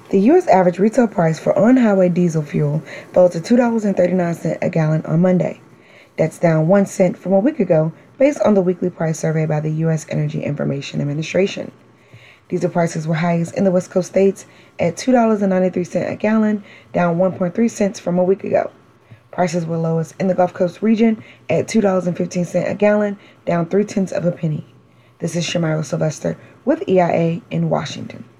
The U.S. average retail price for on-highway diesel fuel fell to $2.39 a gallon on Monday. That's down 1 cent from a week ago based on the weekly price survey by the U.S. Energy Information Administration. Diesel prices were highest in the West Coast states at $2.93 a gallon, down 1.3 cents from a week ago. Prices were lowest in the Gulf Coast region at $2.15 a gallon, down 0.3 cents. This is Shamira Sylvester with EIA in Washington.